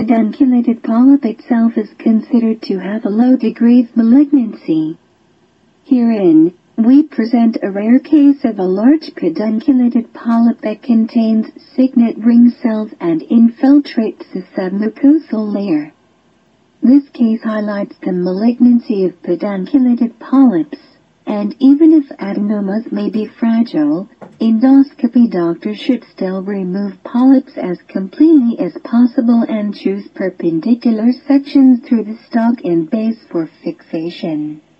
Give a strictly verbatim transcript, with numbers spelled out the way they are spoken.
Pedunculated polyp itself is considered to have a low degree of malignancy. Herein, we present a rare case of a large pedunculated polyp that contains signet ring cells and infiltrates the submucosal layer. This case highlights the malignancy of pedunculated polyps, and even if adenomas may be fragile, endoscopy doctors should still remove polyps as completely as possible and choose perpendicular sections through the stalk and base for fixation.